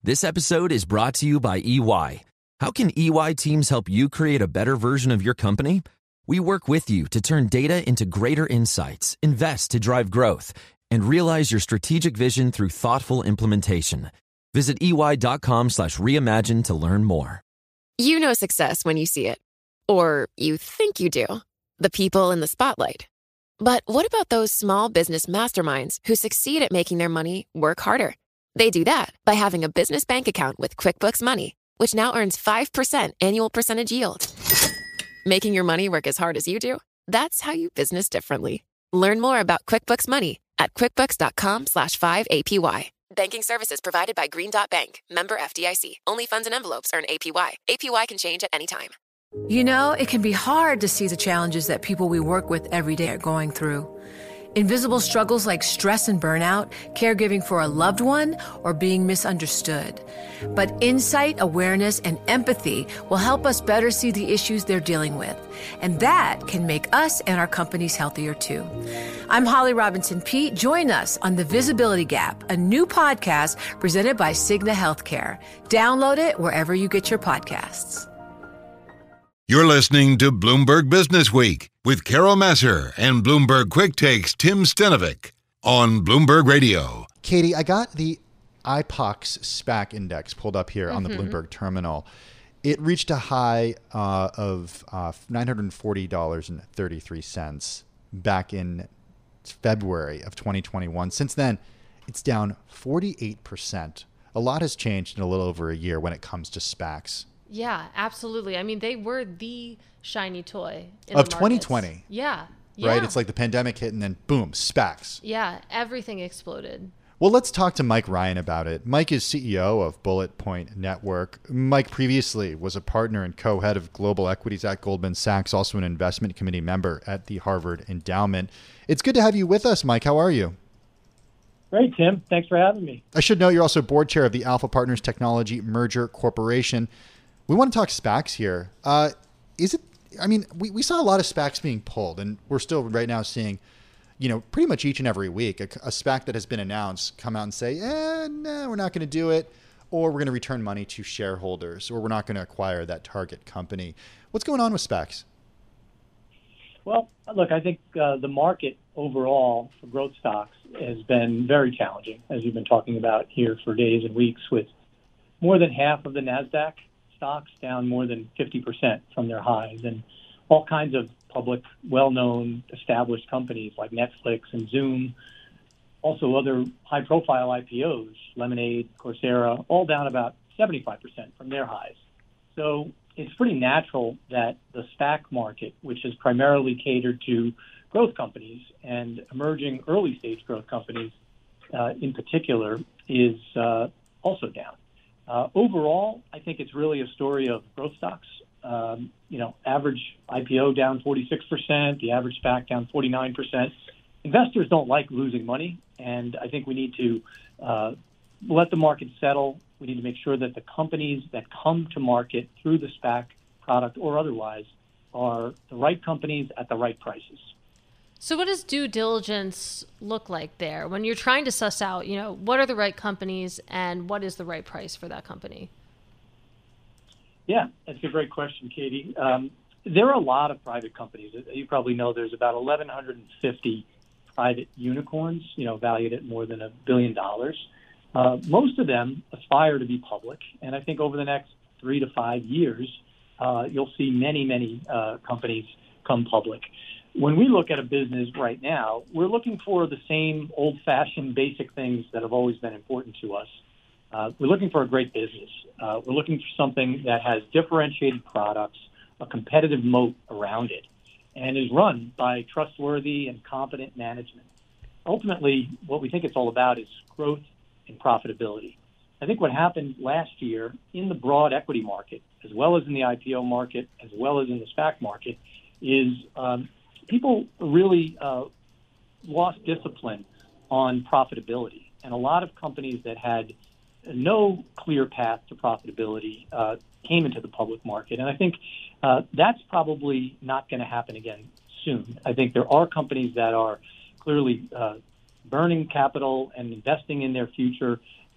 This episode is brought to you by EY. How can EY teams help you create a better version of your company? We work with you to turn data into greater insights, invest to drive growth, and realize your strategic vision through thoughtful implementation. Visit ey.com/reimagine to learn more. You know success when you see it. Or you think you do. The people in the spotlight. But what about those small business masterminds who succeed at making their money work harder? They do that by having a business bank account with QuickBooks Money, which now earns 5% annual percentage yield. Making your money work as hard as you do? That's how you business differently. Learn more about QuickBooks Money at quickbooks.com/5APY. Banking services provided by Green Dot Bank. Member FDIC. Only funds and envelopes earn APY. APY can change at any time. You know, it can be hard to see the challenges that people we work with every day are going through. Invisible struggles like stress and burnout, caregiving for a loved one, or being misunderstood. But insight, awareness, and empathy will help us better see the issues they're dealing with. And that can make us and our companies healthier too. I'm Holly Robinson Peete. Join us on The Visibility Gap, a new podcast presented by Cigna Healthcare. Download it wherever you get your podcasts. You're listening to Bloomberg Business Week with Carol Massar and Bloomberg Quick Takes Tim Stenovic on Bloomberg Radio. Katie, I got the IPOX SPAC index pulled up here on the Bloomberg terminal. It reached a high of $940.33 back in February of 2021. Since then, it's down 48%. A lot has changed in a little over a year when it comes to SPACs. Yeah, absolutely. I mean, they were the shiny toy of 2020. Yeah. Right? It's like the pandemic hit and then boom, SPACs. Yeah, everything exploded. Well, let's talk to Mike Ryan about it. Mike is CEO of Bullet Point Network. Mike previously was a partner and co-head of global equities at Goldman Sachs, also an investment committee member at the Harvard Endowment. It's good to have you with us, Mike. How are you? Great, Tim. Thanks for having me. I should note you're also board chair of the Alpha Partners Technology Merger Corporation. We want to talk SPACs here. We saw a lot of SPACs being pulled, and we're still right now seeing, pretty much each and every week, a SPAC that has been announced come out and say, no, we're not going to do it, or we're going to return money to shareholders, or we're not going to acquire that target company. What's going on with SPACs? Well, look, I think the market overall for growth stocks has been very challenging, as you've been talking about here for days and weeks, with more than half of the NASDAQ stocks down more than 50% from their highs, and all kinds of public, well-known, established companies like Netflix and Zoom, also other high-profile IPOs, Lemonade, Coursera, all down about 75% from their highs. So it's pretty natural that the SPAC market, which is primarily catered to growth companies and emerging early-stage growth companies in particular, is also down. Overall, I think it's really a story of growth stocks. Average IPO down 46%, the average SPAC down 49%. Investors don't like losing money, and I think we need to let the market settle. We need to make sure that the companies that come to market through the SPAC product or otherwise are the right companies at the right prices. So what does due diligence look like there when you're trying to suss out, what are the right companies and what is the right price for that company? Yeah, that's a great question, Katie. There are a lot of private companies. You probably know there's about 1,150 private unicorns, valued at more than $1 billion. Most of them aspire to be public, and I think over the next 3 to 5 years, you'll see many companies come public. When we look at a business right now, we're looking for the same old-fashioned basic things that have always been important to us. We're looking for a great business. We're looking for something that has differentiated products, a competitive moat around it, and is run by trustworthy and competent management. Ultimately, what we think it's all about is growth and profitability. I think what happened last year in the broad equity market, as well as in the IPO market, as well as in the SPAC market, is people really lost discipline on profitability. And a lot of companies that had no clear path to profitability came into the public market. And I think that's probably not going to happen again soon. I think there are companies that are clearly burning capital and investing in their future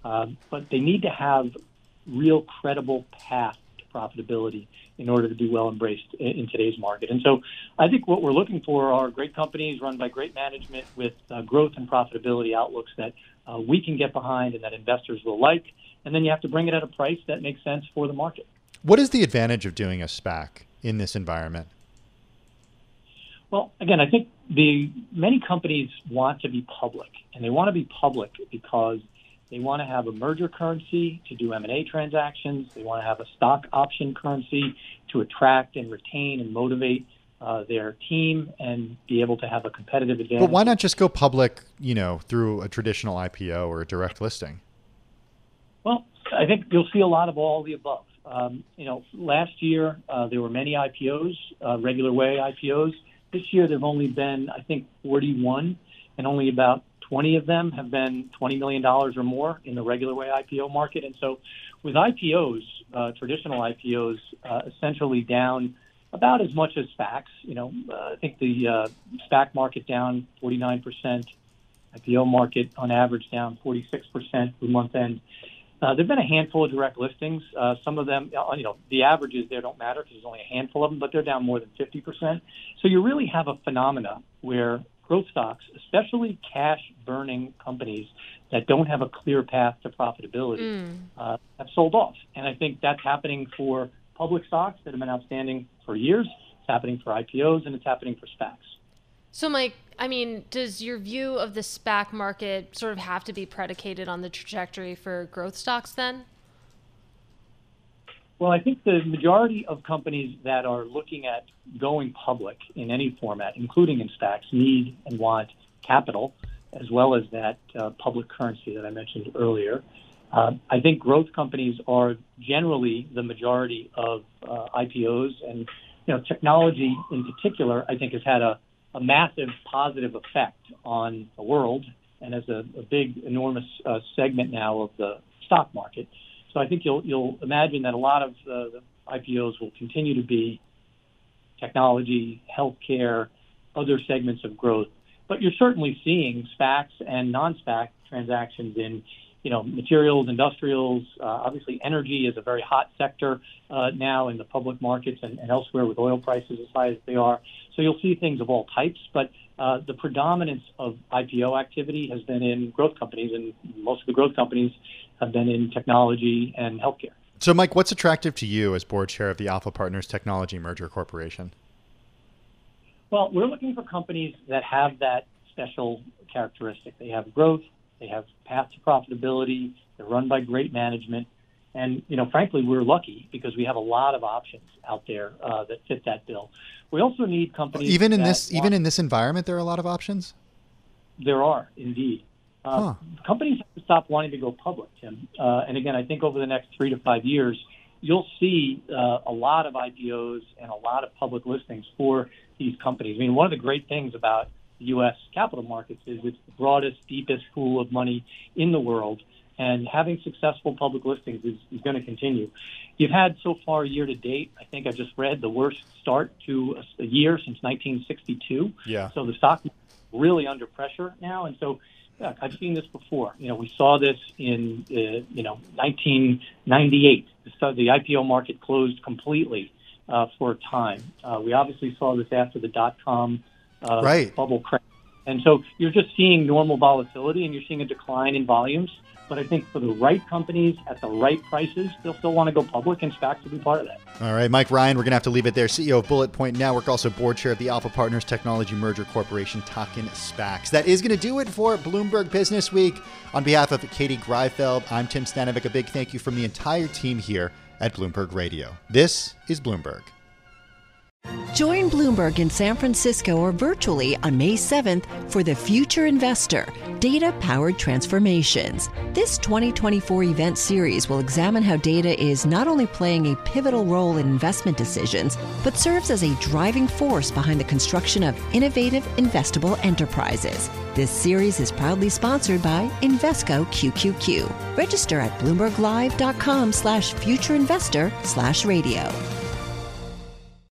but they need to have real credible path to profitability in order to be well embraced in today's market. And so I think what we're looking for are great companies run by great management with growth and profitability outlooks that we can get behind and that investors will like. And then you have to bring it at a price that makes sense for the market. What is the advantage of doing a SPAC in this environment? Well, again, I think many companies want to be public, and they want to be public because they want to have a merger currency to do M&A transactions. They want to have a stock option currency to attract and retain and motivate their team and be able to have a competitive advantage. But why not just go public, through a traditional IPO or a direct listing? Well, I think you'll see a lot of all the above. Last year there were many IPOs, regular way IPOs. This year there have only been, I think, 41, and only about 20 of them have been $20 million or more in the regular way IPO market. And so with IPOs, traditional IPOs, essentially down about as much as SPACs, I think the SPAC market down 49%, IPO market on average down 46% through month end. There have been a handful of direct listings. Some of them, the averages there don't matter because there's only a handful of them, but they're down more than 50%. So you really have a phenomena where growth stocks, especially cash-burning companies that don't have a clear path to profitability, have sold off. And I think that's happening for public stocks that have been outstanding for years. It's happening for IPOs, and it's happening for SPACs. So, Mike, does your view of the SPAC market sort of have to be predicated on the trajectory for growth stocks then? Well, I think the majority of companies that are looking at going public in any format, including in SPACs, need and want capital, as well as that public currency that I mentioned earlier. I think growth companies are generally the majority of IPOs, and technology in particular, I think, has had a massive positive effect on the world and as a big, enormous segment now of the stock market. So I think you'll imagine that a lot of the IPOs will continue to be technology, healthcare, other segments of growth. But you're certainly seeing SPACs and non-SPAC transactions in materials, industrials. Obviously, energy is a very hot sector now in the public markets and elsewhere with oil prices as high as they are. So you'll see things of all types, but the predominance of IPO activity has been in growth companies, and most of the growth companies have been in technology and healthcare. So, Mike, what's attractive to you as board chair of the Alpha Partners Technology Merger Corporation? Well, we're looking for companies that have that special characteristic. They have growth, they have path to profitability, they're run by great management, and frankly, we're lucky because we have a lot of options out there that fit that bill. We also need companies. Even in this environment, there are a lot of options. There are indeed. Companies have to stop wanting to go public, Tim. And again, I think over the next 3 to 5 years, you'll see a lot of IPOs and a lot of public listings for these companies. One of the great things about the U.S. capital markets is it's the broadest, deepest pool of money in the world, and having successful public listings is going to continue. You've had so far year to date, I think I just read, the worst start to a year since 1962. Yeah. So the stock is really under pressure now, and so I've seen this before. We saw this in 1998. The IPO market closed completely for a time. We obviously saw this after the dot-com bubble crash. And so you're just seeing normal volatility, and you're seeing a decline in volumes. But I think for the right companies at the right prices, they'll still want to go public, and SPACs will be part of that. All right, Mike Ryan, we're going to have to leave it there. CEO of Bullet Point Network, also board chair of the Alpha Partners Technology Merger Corporation, talking SPACs. That is going to do it for Bloomberg Business Week. On behalf of Katie Greifeld, I'm Tim Stanovic. A big thank you from the entire team here at Bloomberg Radio. This is Bloomberg. Join Bloomberg in San Francisco or virtually on May 7th for The Future Investor, Data-Powered Transformations. This 2024 event series will examine how data is not only playing a pivotal role in investment decisions, but serves as a driving force behind the construction of innovative, investable enterprises. This series is proudly sponsored by Invesco QQQ. Register at BloombergLive.com/futureinvestor/radio.